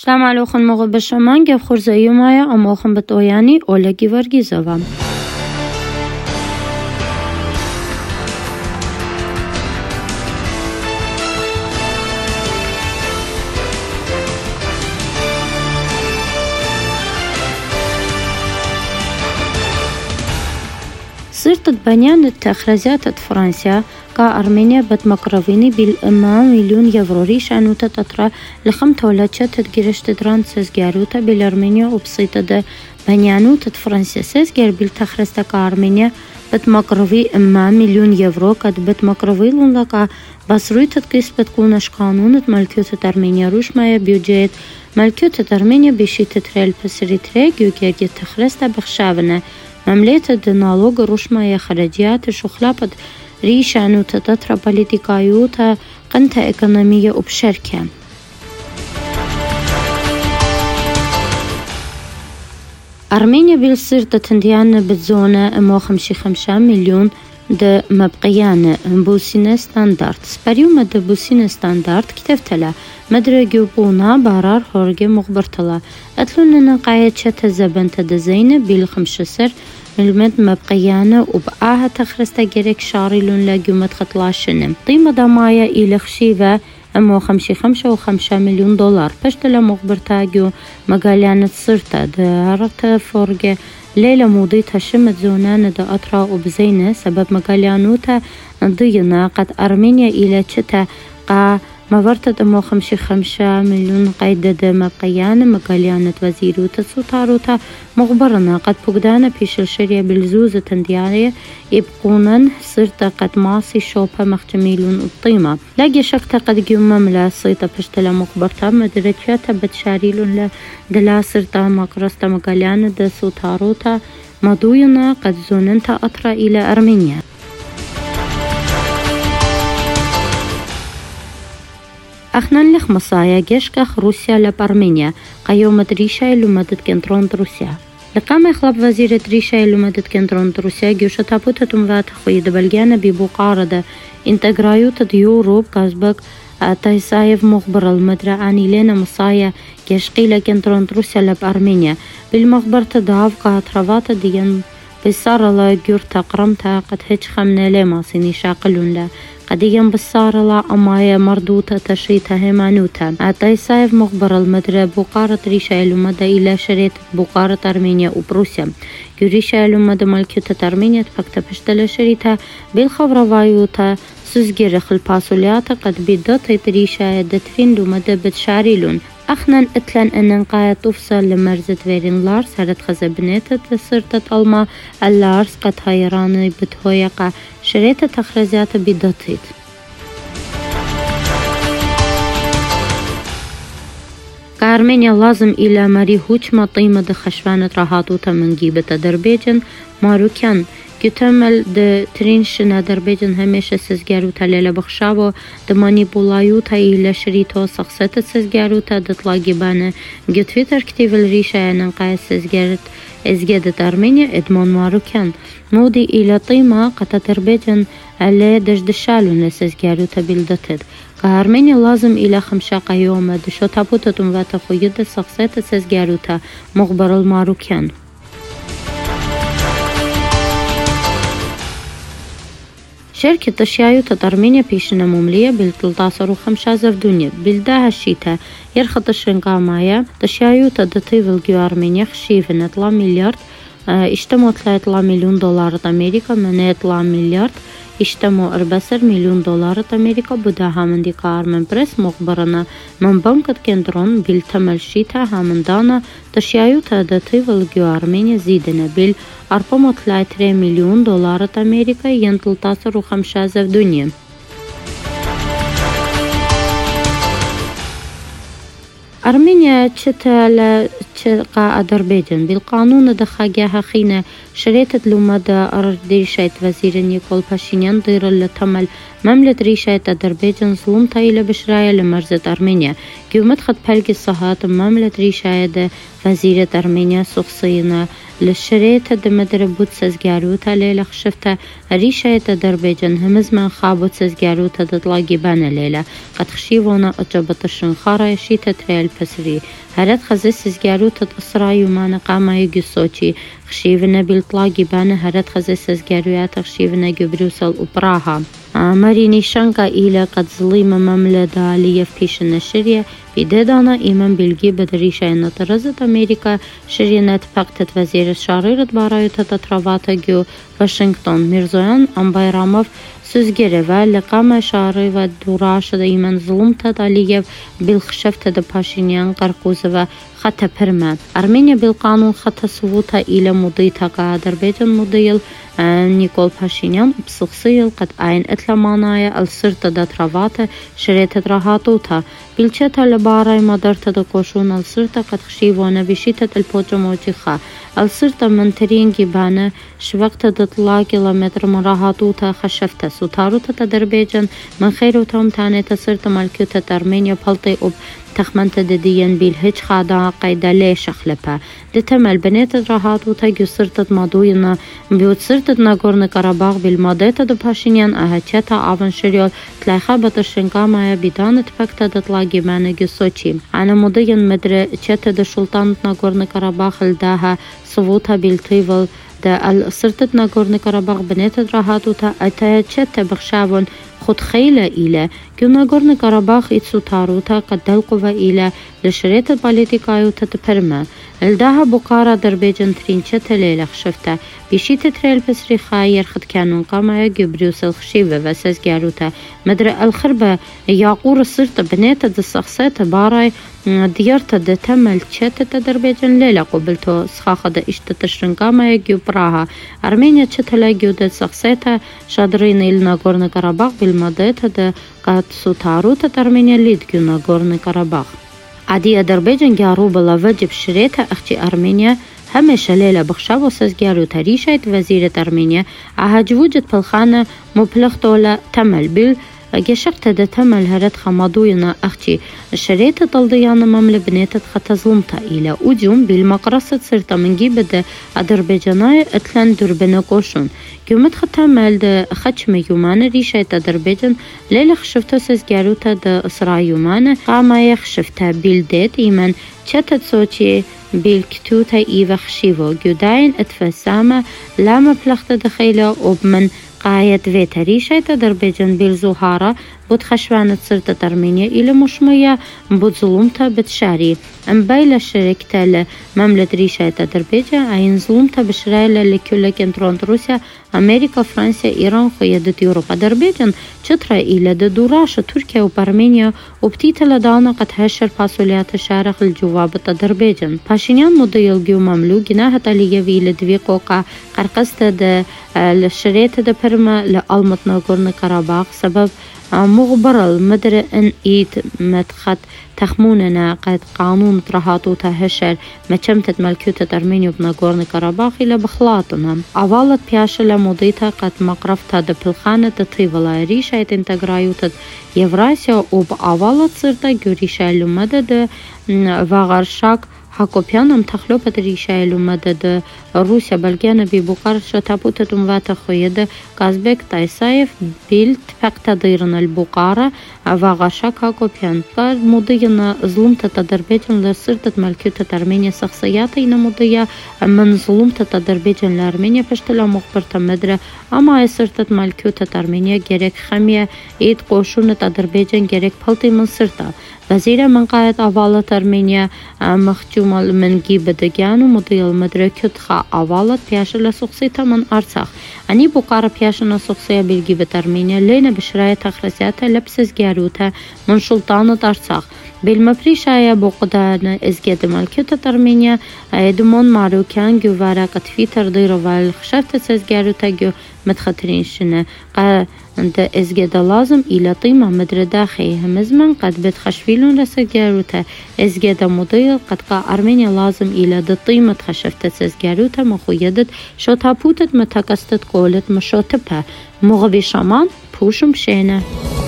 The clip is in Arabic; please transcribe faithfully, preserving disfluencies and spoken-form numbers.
Շտամ ալոխն մողը բշաման գև խորզայում այա ամոխն բտոյանի Օլա Գիվարգիզովա։ Սրտդ բանյանը թախրազյատդ Ֆրանսիա կա Արմենիա բատմակրավինի բիլ ըմա միլիոն եվրորի շանուտը տատրա լխմ թոլաչա թդ գիրեշտը դրանցս գարուտը բիլ Արմենիա ուպսիտը դե բանյանու թդ Ֆրանսիա սես գեր բիլ թախրստա կա Արմենիա բատմակրավի ըմա միլիոն եվրո կդ բատմակրավի լունլա կա բասրույ թդ կիս բատկուն աշկանունըտ մալքյոթըտ Արմենիա ռուշմայա բյուջետ մալքյոթըտ Արմենիա բիշի թտրել պսրի թրե գյուգերգի թախրստա բխշավնը Мамлета де налога рушмая хараджиата шухлапад ришанута татра политикаюта канта экономия обшерке. Армения بالسرطة تنديانا بتزونا أمو خمشي خمشة مليون د مبقيانا بوسينا ستاندارد سبريوما د بوسينا ستاندارد كتفتلا مدرجو بونا بارار هورجي مخبرتلا أتلونا قايد شتا زبنت دزينة بالخمشسر ملمد مبقيانا وبقاها تخرستا جريك شاريلون لاجومت خطلاشنم قيمة دمايا إلى خشيفة أمو خمشي خمشة وخمشة مليون دولار بشتلا مخبرتاجو مقاليانا تصرتا دهارتا فورجي ليلة موضيتها شمت زونانا دا أطرا وبزينة سبب مقاليانوتا ضينا قد أرمينيا إلى شتا قا مورتد أمو خمشي خمشة مليون قيدة دا مبقيانا مقاليانة وزيروتا سوطاروتا مغبرنا قد بقدانا بيش الشرية بالزوزة تنديارية يبقونا صرتا قد ماسي شوبها مختميلون الطيمة لاقي شكتا قد قيوما ملا صيتا بشتلا مغبرتا مدركاتا بتشاريلون لا دلا صرتا مقرستا مقاليانا دا سوطاروتا مضوينا قد زوننتا أطرا إلى أرمينيا أخنا لخ مصايا جيشكخ روسيا لبأرمينيا قيومة ريشا لمدد كنترون روسيا لقام إخلاب وزيرة ريشا لمدد كنترون روسيا جيوشة تابوتا تموات خويد بلغانا ببوقارة انتقرايو تديوروب كازبك تايسايف مخبر المدرعاني لنا مصايا جيشقي لكنترون روسيا لبأرمينيا بالمخبر تداف قاطروات ديان بصار الله جور تقرمتا قد هج خمنا لما سيني شاقلون لا قديم بالصار لا أمايا مردوتا تشيتا هيمانوتا عطاي سايف مخبر المدرة بوقارة ريشا لمدى إلى شريط بوقارة أرمينيا وبروسيا يريشا لمدى ملكيوتا أرمينيا تفكتا بشتلا شريطها بالخبر فايوتا سوزجرخ الباسولياتا قد بدت ريشا دتفين لمدى بتشاريلون أخنا اتلن أن قاية تفصل لمرزة فيرين لارس هرد خزبنيتة تسرتة ألما اللارس قد هيراني بتهويقة شريطة تخرزيات بدتيت كأرمينيا لازم إلى ماري هوچما طيمة دخشوانة راحاتوتا من جيبة دربيجن ماروكيان كتمل د ترينشنا دربيجن هميشه سزگاروتا ليلة بخشاو د مانيبولايوتا إلى شريطو سخصت سزگاروتا دطلاقي بانه جتويتر كتيف الريشة ينقاية سزگارت ازجادت أرمينيا إدمان ماروكان مودي إلى طيمة قطع دربيجن على دشدشالون لسزگاروتا بلدتد كأرمينيا لازم إلى خمشاقة يوم دشو تابوتا تنواتا خويد سخصت سزگاروتا مخبر الماروكان شركة تشيايوتا أرمينيا بيشنا مملية بالتلتاسر وخمشة زفدونية بلدها الشيتا يرخط الشنقا مايا تشيايوتا دطيفل جيو أرمينيا خشيفن اطلا مليارد اشتمو اطلا مليون دولار أمريكا من اطلا مليارد اشتمو أربعة مليون دولار أمريكا بداها من ديكا أرمن بريس مخبرنا من بنكة كندرون بالتمل شيتا هامن دانا تشيايوتا دطيفل جيو أرمينيا زيدنا بال أربعة مليون دولار أمريكا ينتلتاسر وخمشة زفدونية أرمينيا تشتا تشقى أذربيجان بالقانون دخاجها خينا شريطة لمدى أرديشة وزير نيكول باشينيان ضير لتمل مملة ريشة أذربيجان ظلم طايلة بشراية لمرزة أرمينيا قيومت خد بلقي الصهات مملة ريشة وزيرة أرمينيا سخصينا للشريطة دمدر بود سزگاروتا ليلة خشفتا ريشة أذربيجان همز من خابوت سزگاروتا دطلاقي بانا ليلة قد خشيونا أجابت الشنخارة يشيتا تريال بسري هرد خزي سزجاروت إسرائيل ما قامة جسوتي خشيفنا بالطلاق بان هرد خزي سزجارويات خشيفنا جبروسل وبراها ماريني شانكا إلى قد ظليم مملة دالية في بيش النشرية بدادانا إيمان بلغي بدريشة إن ترزت أمريكا شرينات فقطت وزير الشاريرة بارايو تتطرافاتا جو واشنطن ميرزويان أمبايراموف سوزگیره لقام شاری و دوراش ایمن ظلم تدالیه بالخشفت د پاشینیان قرقوز و خط پرمد أرمينيا بالقانون خط سووتا إلى مضيتها كأذربيجان مضيل نيكول باشينيان بسخصيل قد عين اتلا مانايا السرطة دا ترافاتا شريطة راهاتوتا بالشتا لباراي مدرتا دا كوشون السرطة قد خشيفونا بشيتة البوجة موجيخا السرطة من ترين جيبانا شوقت دا طلا كيلومتر من راهاتوتا خشفتا سوتاروتا تدربيجان من خيرو تام تانيتا سرطة مالكيوتا أرمينيا بلطي أب تخمنت دديان بالهج خادا قيدا ليش خلبا دتمل بنات راهات وتاجو سرتت مادوينا بيوت سرتت ناغورن كاراباغ بالمادتا دو باشينيان اهاتشتا آفن شريول تلاخا بطرشنكا مايا بيدانت فكتا دتلاقي مانجو سوچي انا مدين مدر چتا د سلطان ناغورن كاراباغ الداها صووتا بالتيفل دا السرتت ناغورن كاراباغ بنات راهات وتا اتاچتا بخشاون خود خيلة إلى كنا غورن كاراباخ إتسو تاروتا قد دلقوا إلى لشريط البوليتيكايو تتبرما الداها بقارة دربيجن ترينشة تليلة خشفتا بشيت تريل بسري خاير خد كانون قاما جبريوس الخشيبة وساس جاروتا مدر الخربة ياقور السرطة بنيتا دسخصات باراي ديارتا دا تمل تشاتا دربيجن ليلة قبلتو سخاخة دا اشتا تشرن قاما يجيو براها أرمينيا تشتلا جيو دا سخصاتا شادرين إلنا غورن كاراباخ بالمادتا دا قد سوتاروتا أرمينيا ليد جيو ناغورن كاراباخ عادي أذربيجان جارو بلا وجب شريطة أختي أرمينيا هميشه ليلة بخشاو سزجارو تريشايت وزيرة أرمينيا عهج وجد بالخانة مبلغ دولة تمل بال جشقت دا تمل هرد خمادوينا أختي الشريطة طلديانا ممل بنيتة خطا ظلمتا إلى أوديوم بالمقرصة سرطة من جيبة أذربيجاناي اتلان دربنا كوشون كيومت خطا مال دا خشم يومان ريشايت أذربيجان ليلة خشفتو سزجاروتا دا إسرائيل يومان قاما يخشفتا بالديت إيمان چتت سوچي بالكتوتا إيوة خشيفو جوداين اتفسامة لاما بلغت دخيلة وبمن قاية فيتا ريشايت أذربيجان بالزهارة بود خشوانة سرطة أرمينيا إلى مشمية بود ظلمتا بتشاري أمبايلا شركتا لمملة ريشايت أذربيجان عين ظلمتا بشرايلا لكل كنترون روسيا أمريكا فرنسا إيران خيادة أوروبا أذربيجان چترا إلى دوراشة تركيا وبرمينيا وبتيتا لدانا قد هشر فاصوليات الشارخ الجواب أذربيجان باشينيان مضيل جيو مملو جناها تالية في لدوي قوقع قرقستا دا الشريطة دا برما لألمت ناغورن كاراباخ سبب مغبر المدر ان ايد مدخت تخموننا قد قانون ترهاتو تهشر مچمتت ملكوتة أرمينيا بناغورن كاراباخ إلى بخلاطنا أولت بياشة لمضيتا قد مقرفتا دا بالخانة تطيولا ريشايت انتقرايوتت يفراسيا وبأولت صرتا جوريشا لمدد وغرشاك هاكوبيانم تخلوبة ريشايلو مدد روسيا بلغيانا ببوقارشة تابوتة مواتا خويدة كازبك تايسايف بيل تفاقتا ديرنا البوقارة وغاشاك هاكوبيان قاد مضينا ظلمتا تدربيجن لسرطة ملكيوتة أرمينيا شخصياتا إنا مضيا من ظلمتا تدربيجن لأرمينيا فاشتلا مخبرتا مدرة أما سرطة ملكيوتة أرمينيا جريك خمية إيد قوشونة تدربيجن جريك بلطي من سرطة وزير من قايد أولة أرمينيا مخجومة من جيبة دجان ومضيل مدركة خا أولة بياشة لسوقسيتا من أرسخ أني بقارة بياشة نسوقسية بالجيبة أرمينيا لينا بشراية تخرسياتا لبسس جاروتا من سلطانة أرسخ بالمبريشايا بقدان إزجاد ملكيوتة أرمينيا دمون معروكان جوارا قد في ترديرو والخشفت سزجاروتا جو متخطرين شنة قد إزجاد لازم إلى طيمة مدر داخي همزمن قد بتخشفيلون لسجاروتا إزجاد مضيل قد قا أرمينيا لازم إلى دطيمة خشفت سزجاروتا مخويدت شو تابوتت متاكستت قولت مشوتبها مغبي شامان بوشم شينه